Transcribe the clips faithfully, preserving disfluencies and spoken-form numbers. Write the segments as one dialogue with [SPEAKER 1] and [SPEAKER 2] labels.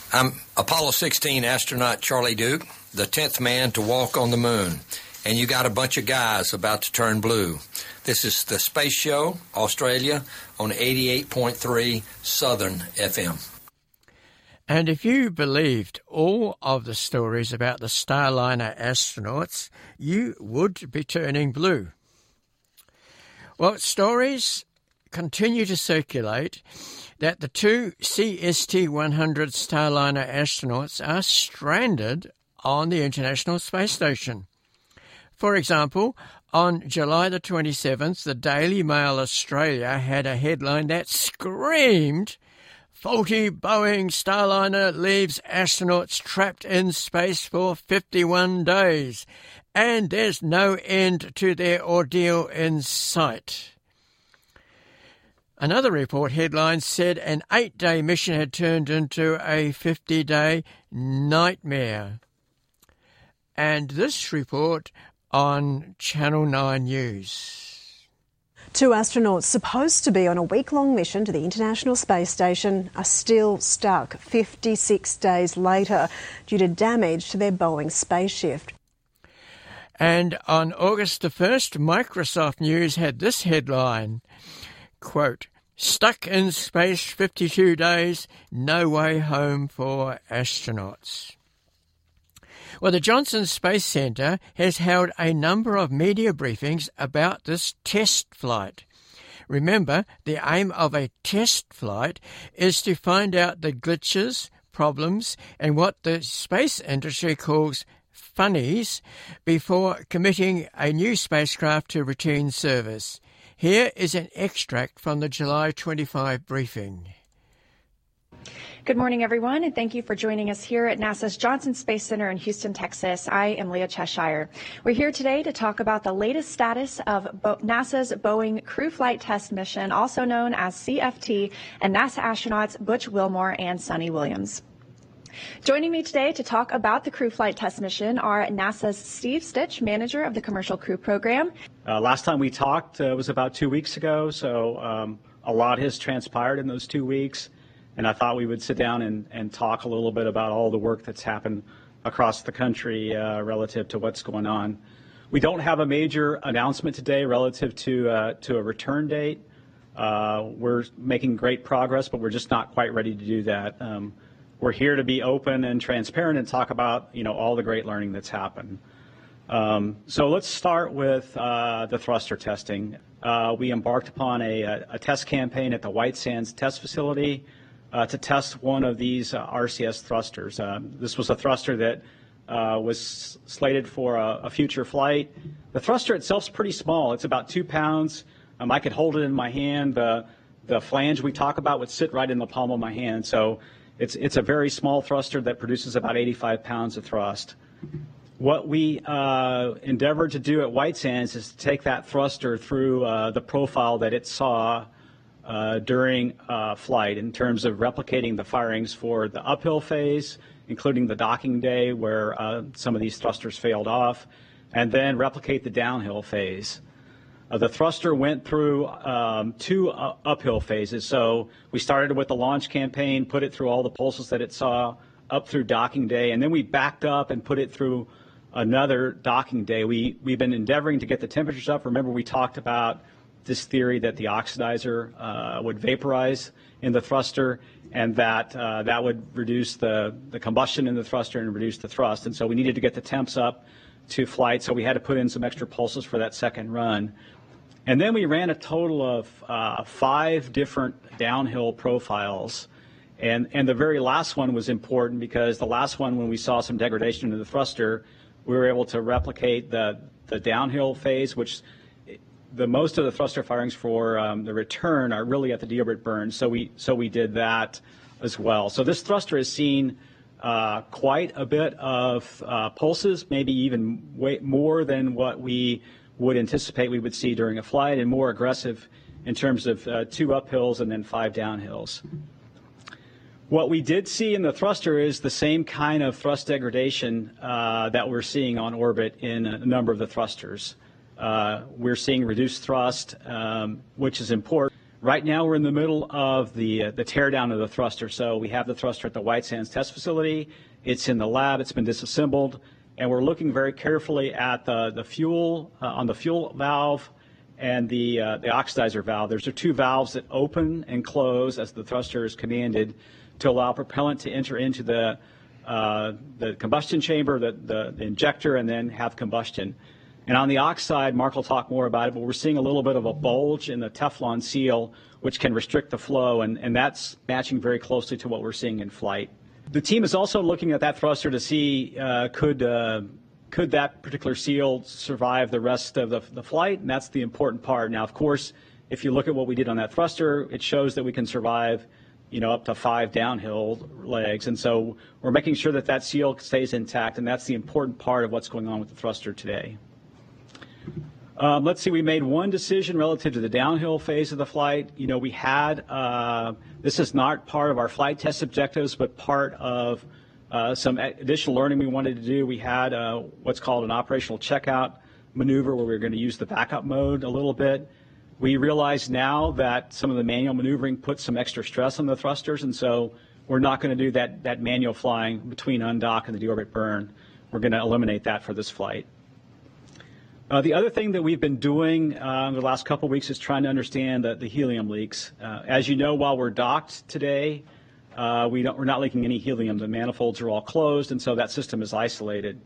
[SPEAKER 1] I'm Apollo sixteen astronaut Charlie Duke, the tenth man to walk on the moon. And you got a bunch of guys about to turn blue. This is the Space Show, Australia, on eighty-eight point three Southern F M.
[SPEAKER 2] And if you believed all of the stories about the Starliner astronauts, you would be turning blue. Well, stories continue to circulate that the two C S T one hundred Starliner astronauts are stranded on the International Space Station. For example, on July the twenty-seventh, the Daily Mail Australia had a headline that screamed, "Faulty Boeing Starliner leaves astronauts trapped in space for fifty-one days, and there's no end to their ordeal in sight." Another report headline said an eight-day mission had turned into a fifty-day nightmare. And this report on Channel nine News.
[SPEAKER 3] Two astronauts supposed to be on a week-long mission to the International Space Station are still stuck fifty-six days later due to damage to their Boeing spaceship.
[SPEAKER 2] And on August the first, Microsoft News had this headline, quote, "Stuck in space fifty-two days, no way home for astronauts." Well, the Johnson Space Centre has held a number of media briefings about this test flight. Remember, the aim of a test flight is to find out the glitches, problems, and what the space industry calls funnies before committing a new spacecraft to routine service. Here is an extract from the July twenty-fifth briefing.
[SPEAKER 4] Good morning, everyone, and thank you for joining us here at NASA's Johnson Space Center in Houston, Texas. I am Leah Cheshire. We're here today to talk about the latest status of Bo- NASA's Boeing Crew Flight Test Mission, also known as C F T, and NASA astronauts Butch Wilmore and Suni Williams. Joining me today to talk about the Crew Flight Test Mission are NASA's Steve Stitch, manager of the Commercial Crew Program.
[SPEAKER 5] Uh, last time we talked uh, was about two weeks ago, so um, a lot has transpired in those two weeks. And I thought we would sit down and, and talk a little bit about all the work that's happened across the country uh, relative to what's going on. We don't have a major announcement today relative to uh, to a return date. Uh, we're making great progress, but we're just not quite ready to do that. Um, we're here to be open and transparent and talk about, you know, all the great learning that's happened. Um, so let's start with uh, the thruster testing. Uh, we embarked upon a, a test campaign at the White Sands Test Facility Uh, to test one of these uh, R C S thrusters. Uh, this was a thruster that uh, was slated for a, a future flight. The thruster itself is pretty small. It's about two pounds. Um, I could hold it in my hand. The, the flange we talk about would sit right in the palm of my hand. So it's, it's a very small thruster that produces about eighty-five pounds of thrust. What we uh, endeavored to do at White Sands is to take that thruster through uh, the profile that it saw Uh, during uh, flight in terms of replicating the firings for the uphill phase, including the docking day where uh, some of these thrusters failed off, and then replicate the downhill phase. Uh, the thruster went through um, two uh, uphill phases. So we started with the launch campaign, put it through all the pulses that it saw up through docking day, and then we backed up and put it through another docking day. We, we've been endeavoring to get the temperatures up. Remember, we talked about this theory that the oxidizer uh, would vaporize in the thruster, and that uh, that would reduce the, the combustion in the thruster and reduce the thrust. And so we needed to get the temps up to flight, so we had to put in some extra pulses for that second run. And then we ran a total of uh, five different downhill profiles. And, and the very last one was important because the last one, when we saw some degradation in the thruster, we were able to replicate the, the downhill phase, which the most of the thruster firings for um, the return are really at the deorbit burn, so we so we did that as well. So this thruster has seen uh, quite a bit of uh, pulses, maybe even way more than what we would anticipate we would see during a flight, and more aggressive in terms of uh, two uphills and then five downhills. What we did see in the thruster is the same kind of thrust degradation uh, that we're seeing on orbit in a number of the thrusters. Uh, we're seeing reduced thrust, um, which is important. Right now, we're in the middle of the uh, the teardown of the thruster. So we have the thruster at the White Sands test facility. It's in the lab. It's been disassembled, and we're looking very carefully at the the fuel uh, on the fuel valve and the uh, the oxidizer valve. There's two valves that open and close as the thruster is commanded to allow propellant to enter into the uh, the combustion chamber, the, the the injector, and then have combustion. And on the oxide, Mark will talk more about it, but we're seeing a little bit of a bulge in the Teflon seal, which can restrict the flow, and, and that's matching very closely to what we're seeing in flight. The team is also looking at that thruster to see uh, could uh, could that particular seal survive the rest of the, the flight, and that's the important part. Now, of course, if you look at what we did on that thruster, it shows that we can survive, you know, up to five downhill legs, and so we're making sure that that seal stays intact, and that's the important part of what's going on with the thruster today. Um, let's see, we made one decision relative to the downhill phase of the flight. You know, we had, uh, this is not part of our flight test objectives, but part of uh, some additional learning we wanted to do. We had uh, what's called an operational checkout maneuver where we were going to use the backup mode a little bit. We realize now that some of the manual maneuvering puts some extra stress on the thrusters, and so we're not going to do that, that manual flying between undock and the deorbit burn. We're going to eliminate that for this flight. Uh, the other thing that we've been doing uh, the last couple of weeks is trying to understand the, the helium leaks. Uh, as you know, while we're docked today, uh, we don't, we're not leaking any helium. The manifolds are all closed, and so that system is isolated.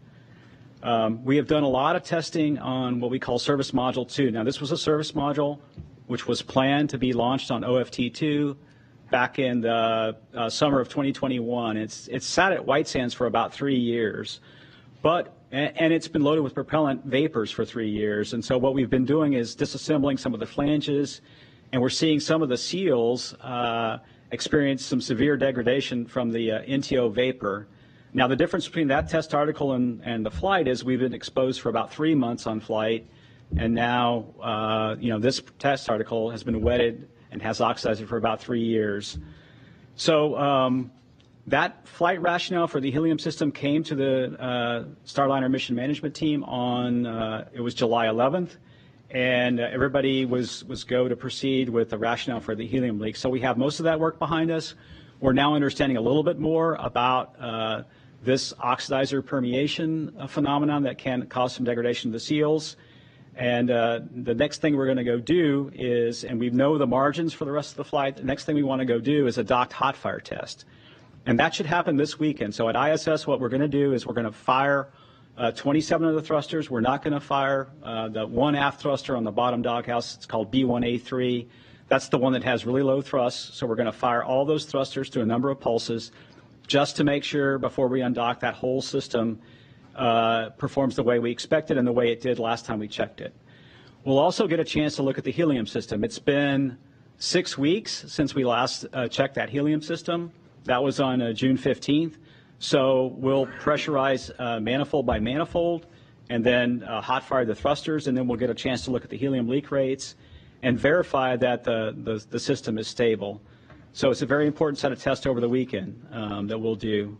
[SPEAKER 5] Um, we have done a lot of testing on what we call Service Module two. Now, this was a service module which was planned to be launched on O F T two back in the uh, summer of twenty twenty-one. It's, it's sat at White Sands for about three years. But And it's been loaded with propellant vapors for three years. And so what we've been doing is disassembling some of the flanges, and we're seeing some of the seals uh, experience some severe degradation from the uh, N T O vapor. Now, the difference between that test article and, and the flight is we've been exposed for about three months on flight, and now, uh, you know, this test article has been wetted and has oxidized for about three years. So, um, that flight rationale for the helium system came to the uh, Starliner mission management team on, uh, it was July eleventh, and uh, everybody was, was go to proceed with the rationale for the helium leak. So we have most of that work behind us. We're now understanding a little bit more about uh, this oxidizer permeation uh, phenomenon that can cause some degradation of the seals. And uh, the next thing we're going to go do is, and we know the margins for the rest of the flight, the next thing we want to go do is a docked hot fire test. And that should happen this weekend. So at I S S, what we're going to do is we're going to fire uh, twenty-seven of the thrusters. We're not going to fire uh, the one aft thruster on the bottom doghouse. It's called B one A three. That's the one that has really low thrust. So we're going to fire all those thrusters to a number of pulses just to make sure before we undock that whole system uh, performs the way we expected and the way it did last time we checked it. We'll also get a chance to look at the helium system. It's been six weeks since we last uh, checked that helium system. That was on uh, June fifteenth. So we'll pressurize uh, manifold by manifold and then uh, hot fire the thrusters, and then we'll get a chance to look at the helium leak rates and verify that the, the, the system is stable. So it's a very important set of tests over the weekend um, that we'll do.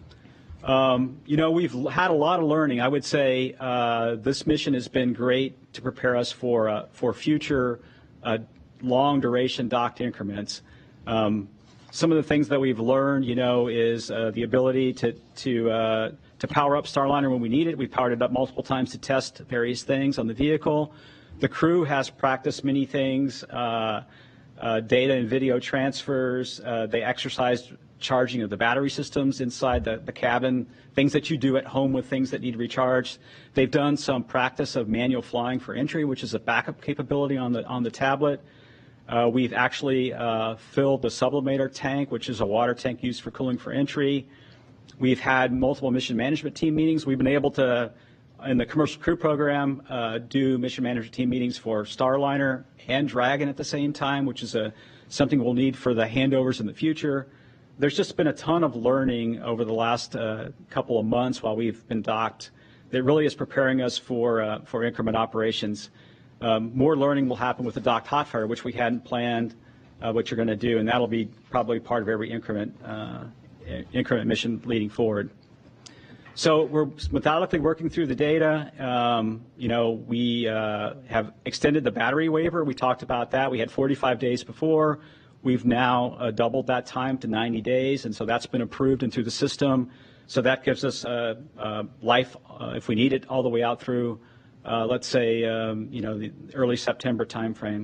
[SPEAKER 5] Um, you know, we've had a lot of learning. I would say uh, this mission has been great to prepare us for, uh, for future uh, long duration docked increments. Um, Some of the things that we've learned, you know, is uh, the ability to to uh, to power up Starliner when we need it. We've powered it up multiple times to test various things on the vehicle. The crew has practiced many things, uh, uh, data and video transfers. Uh, they exercised charging of the battery systems inside the, the cabin, things that you do at home with things that need recharged. They've done some practice of manual flying for entry, which is a backup capability on the on the tablet. Uh, we've actually uh, filled the sublimator tank, which is a water tank used for cooling for entry. We've had multiple mission management team meetings. We've been able to, in the commercial crew program, uh, do mission management team meetings for Starliner and Dragon at the same time, which is a, something we'll need for the handovers in the future. There's just been a ton of learning over the last uh, couple of months while we've been docked that really is preparing us for, uh, for increment operations. Um, more learning will happen with the docked hot fire, which we hadn't planned, uh, what you're going to do, and that'll be probably part of every increment, uh, increment mission leading forward. So we're methodically working through the data. Um, you know, we uh, have extended the battery waiver. We talked about that. We had forty-five days before. We've now uh, doubled that time to ninety days, and so that's been approved and through the system. So that gives us uh, uh, life, uh, if we need it, all the way out through, uh, let's say, um, you know, the early September timeframe.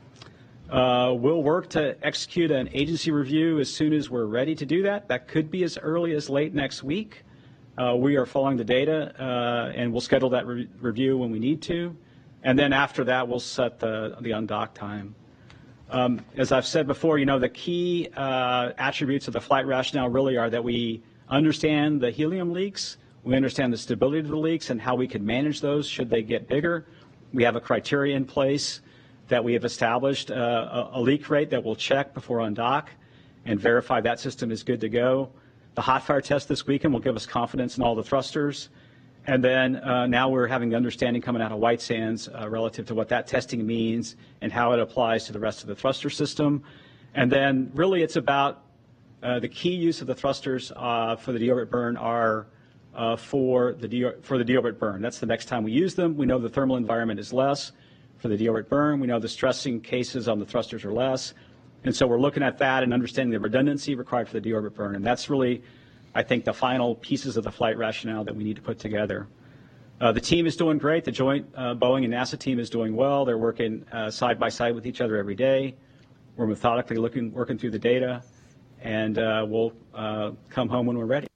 [SPEAKER 5] Uh, we'll work to execute an agency review as soon as we're ready to do that. That could be as early as late next week. Uh, we are following the data, uh, and we'll schedule that re- review when we need to. And then after that, we'll set the, the undock time. Um, as I've said before, you know, the key uh, attributes of the flight rationale really are that we understand the helium leaks, we understand the stability of the leaks and how we can manage those should they get bigger. We have a criteria in place that we have established, uh, a, a leak rate that we'll check before undock and verify that system is good to go. The hot fire test this weekend will give us confidence in all the thrusters. And then uh, now we're having the understanding coming out of White Sands uh, relative to what that testing means and how it applies to the rest of the thruster system. And then really it's about uh, the key use of the thrusters uh, for the deorbit burn are uh, for the de- for the deorbit burn. That's the next time we use them. We know the thermal environment is less for the deorbit burn. We know the stressing cases on the thrusters are less. And so we're looking at that and understanding the redundancy required for the deorbit burn. And that's really, I think, the final pieces of the flight rationale that we need to put together. Uh, the team is doing great. The joint uh, Boeing and NASA team is doing well. They're working uh, side by side with each other every day. We're methodically looking, working through the data, and uh, we'll uh, come home when we're ready.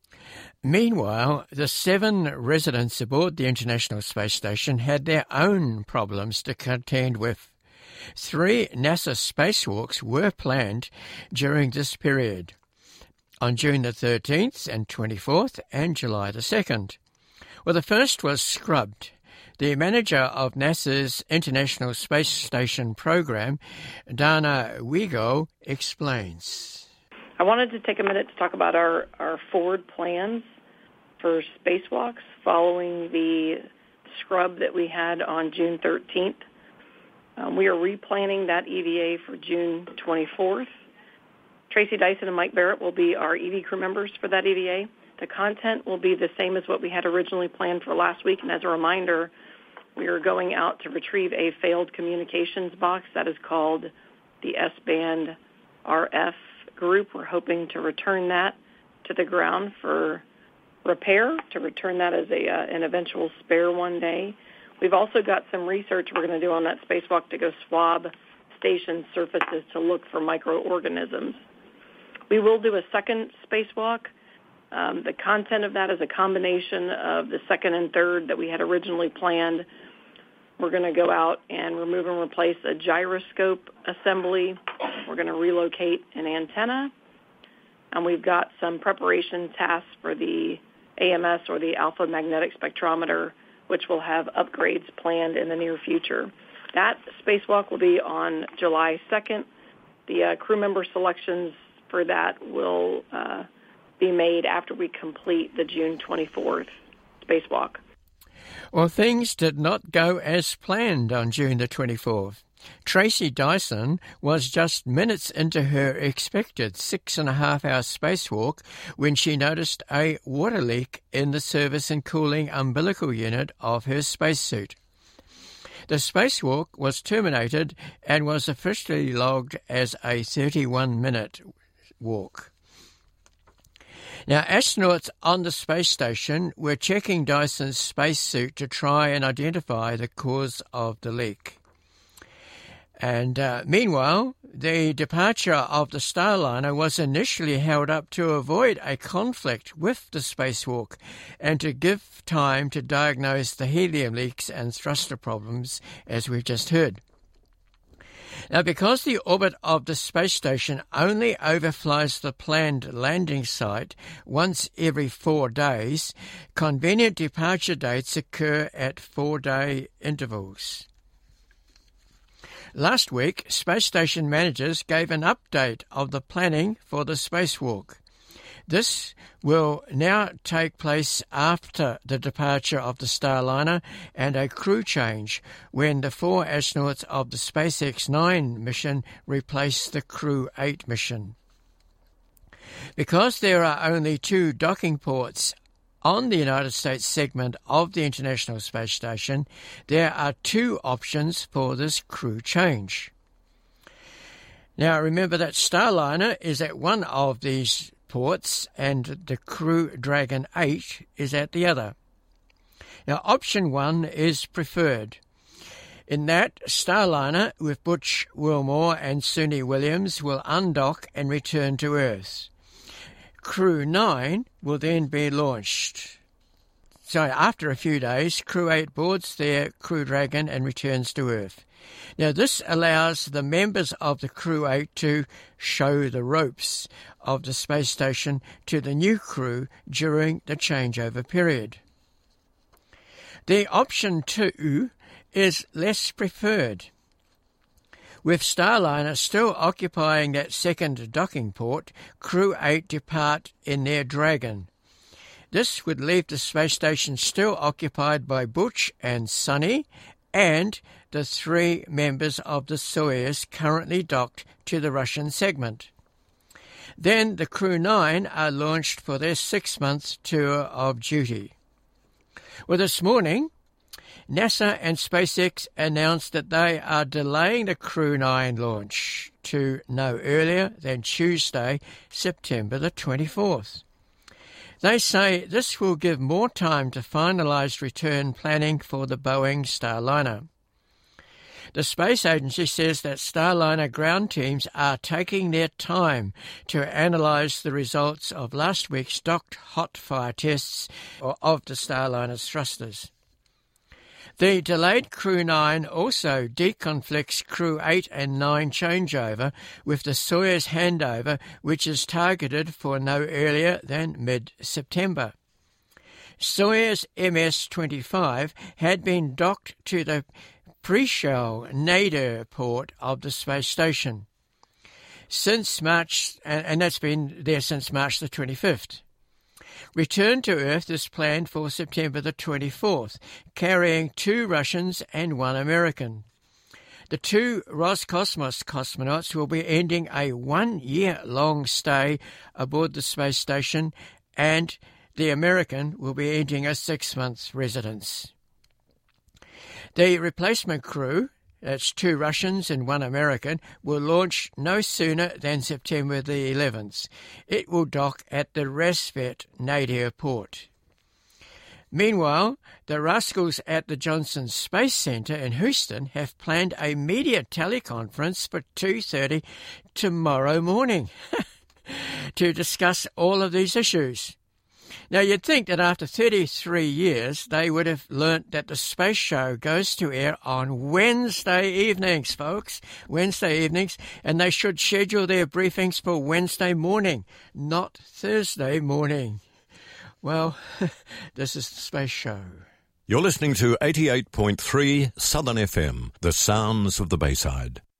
[SPEAKER 2] Meanwhile, the seven residents aboard the International Space Station had their own problems to contend with. Three NASA spacewalks were planned during this period, on June the thirteenth and twenty-fourth and July the second. Well, the first was scrubbed. The manager of NASA's International Space Station program, Dana Wigo, explains.
[SPEAKER 6] I wanted to take a minute to talk about our, our forward plans for spacewalks following the scrub that we had on June thirteenth. Um, we are replanning that E V A for June twenty-fourth. Tracy Dyson and Mike Barrett will be our E V crew members for that E V A. The content will be the same as what we had originally planned for last week. And as a reminder, we are going out to retrieve a failed communications box that is called the S-band R F group. We're hoping to return that to the ground for repair, to return that as a uh, an eventual spare one day. We've also got some research we're going to do on that spacewalk to go swab station surfaces to look for microorganisms. We will do a second spacewalk. Um, the content of that is a combination of the second and third that we had originally planned. We're going to go out and remove and replace a gyroscope assembly. We're going to relocate an antenna. And we've got some preparation tasks for the A M S, or the alpha magnetic spectrometer, which will have upgrades planned in the near future. That spacewalk will be on July second. The uh, crew member selections for that will uh, be made after we complete the June twenty-fourth spacewalk.
[SPEAKER 2] Well, things did not go as planned on June the twenty-fourth. Tracy Dyson was just minutes into her expected six and a half hour spacewalk when she noticed a water leak in the service and cooling umbilical unit of her spacesuit. The spacewalk was terminated and was officially logged as a thirty-one minute walk. Now, astronauts on the space station were checking Dyson's spacesuit to try and identify the cause of the leak. And uh, meanwhile, the departure of the Starliner was initially held up to avoid a conflict with the spacewalk and to give time to diagnose the helium leaks and thruster problems, as we've just heard. Now, because the orbit of the space station only overflies the planned landing site once every four days, convenient departure dates occur at four-day intervals. Last week, space station managers gave an update of the planning for the spacewalk. This will now take place after the departure of the Starliner and a crew change when the four astronauts of the SpaceX nine mission replace the Crew eight mission. Because there are only two docking ports on the United States segment of the International Space Station, there are two options for this crew change. Now, remember that Starliner is at one of these ports and the Crew Dragon eight is at the other. Now, option one is preferred, in that Starliner with Butch Wilmore and Suni Williams will undock and return to Earth. Crew nine will then be launched. So after a few days, Crew eight boards their Crew Dragon and returns to Earth. Now this allows the members of the Crew eight to show the ropes of the space station to the new crew during the changeover period. The option two is less preferred. With Starliner still occupying that second docking port, Crew eight depart in their Dragon. This would leave the space station still occupied by Butch and Suni and the three members of the Soyuz currently docked to the Russian segment. Then the Crew nine are launched for their six-month tour of duty. Well, this morning, NASA and SpaceX announced that they are delaying the Crew nine launch to no earlier than Tuesday, September the twenty-fourth. They say this will give more time to finalise return planning for the Boeing Starliner. The Space Agency says that Starliner ground teams are taking their time to analyse the results of last week's docked hot fire tests of the Starliner's thrusters. The delayed Crew nine also deconflicts Crew eight and nine changeover with the Soyuz handover, which is targeted for no earlier than mid-September. Soyuz M S twenty-five had been docked to the Prishal Nadir port of the space station since March, and that's been there since March the twenty-fifth. Return to Earth is planned for September the twenty-fourth, carrying two Russians and one American. The two Roscosmos cosmonauts will be ending a one-year-long stay aboard the space station, and the American will be ending a six-month residence. The replacement crew, that's two Russians and one American, will launch no sooner than September the eleventh. It will dock at the Rassvet Nadir port. Meanwhile, the rascals at the Johnson Space Center in Houston have planned a media teleconference for two thirty tomorrow morning to discuss all of these issues. Now, you'd think that after thirty-three years, they would have learnt that the space show goes to air on Wednesday evenings, folks, Wednesday evenings, and they should schedule their briefings for Wednesday morning, not Thursday morning. Well, this is the Space Show.
[SPEAKER 7] You're listening to eighty-eight point three Southern F M, the sounds of the Bayside.